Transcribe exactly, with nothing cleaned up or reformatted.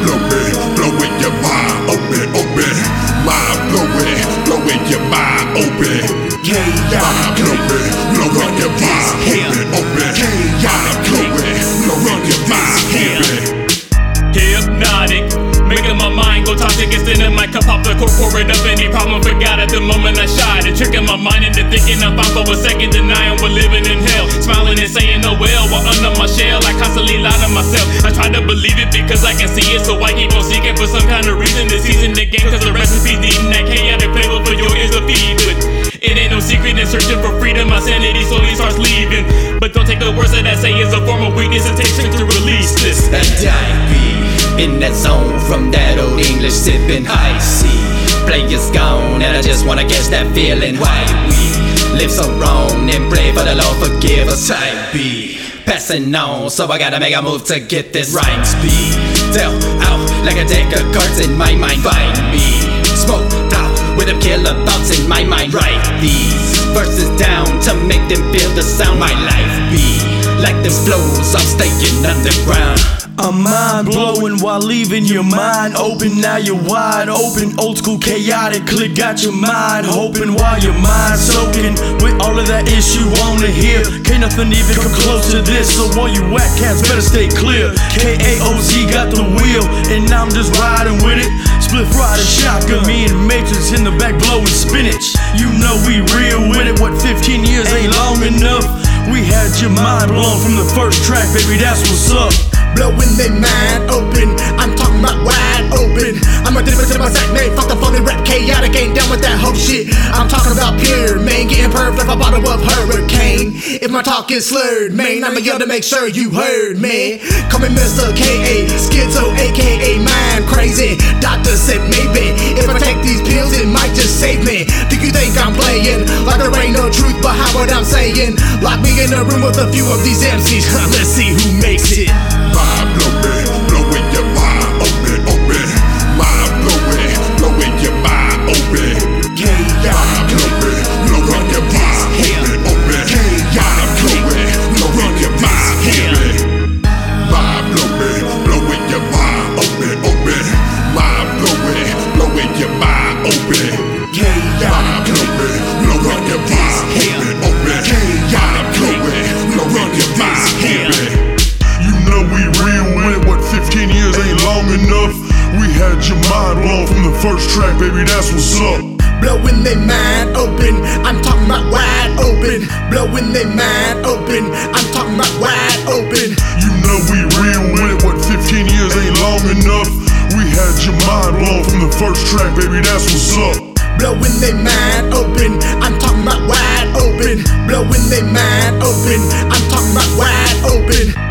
blowing, blowing your mind open, open. Mind blowing, blowing your mind open. Mind blowing, blowing your mind open, open. Mind blowing, blowing your mind open. Hypnotic, making my mind go toxic. Extending my cup, pop the corporate up. Any problem forgot at the moment I shot it. Tricking my mind into thinking I'm fine for a second, denying we're living in hell. Smiling and saying oh well, while under my shell I constantly lie to myself. I try to believe it because I can see it, so I keep on seeking for some kind of reason to season the game. Cause the recipe's eating that chaotic flavor for your ears to feed with. It ain't no secret in searching for freedom, my sanity slowly starts leaving. But don't take the words that I say as a form of weakness, it takes strength to release this. And I be in that zone from that old English sipping high C. Players gone and I just wanna catch that feeling. Why we live so wrong and pray for the Lord forgive us. I be passing on, so I gotta make a move to get this rhyme speed. Tell out like a deck of cards in my mind. Find me, smoke out with them killer thoughts in my mind. Write these verses down to make them feel the sound. My life be like them flows, I'm staying underground. I'm mind blowing while leaving your mind open. Now you're wide open, old school chaotic click got your mind hoping while your mind soaking with all of that issue on the hear. Can't nothing even come close to this, so all you whack cats better stay clear. K A O Z got the wheel and I'm just riding with it. Split riding shotgun, me and Matrix in the back blowing spinach. You know we real with it, what fifteen years ain't long enough. We had your mind blown from the first track, baby, that's what's up. Blowing their mind open, I'm talking about wide open. I'm a different to my sack name, fuck the phony rap, chaotic, ain't down with that whole shit. I'm talking about pure, man, getting perved like a bottle of hurricane. If my talk is slurred, man, I'ma yell to make sure you heard, man. Call me Mister K A, schizo, aka mind crazy. Doctor said maybe, if I take these pills, it might just save me. Do you think I'm playing, like there ain't no truth behind what I'm saying? Lock me in a room with a few of these M Cs, let's see who makes it. Mind blowing, blowing your mind open, open. Mind blowing, blowing your mind open. Mind blowing, blowing your mind open, open. Mind blowing, blowing your mind open. Mind blowing, blowing your mind open, open. Mind blowing, blowing your mind open. Mind blowing, blowing your mind open, open. Mind blowing, blowing your mind open. fifteen years ain't long enough. We had your mind blown from the first track, baby, that's what's up. Blowing their mind open, I'm talking about wide open. Blowing their mind open, I'm talking about wide open. You know we real with it, what fifteen years ain't long enough. We had your mind blown from the first track, baby, that's what's up. Blowing their mind open, I'm talking about wide open. Blowing their mind open, I'm talking about wide open.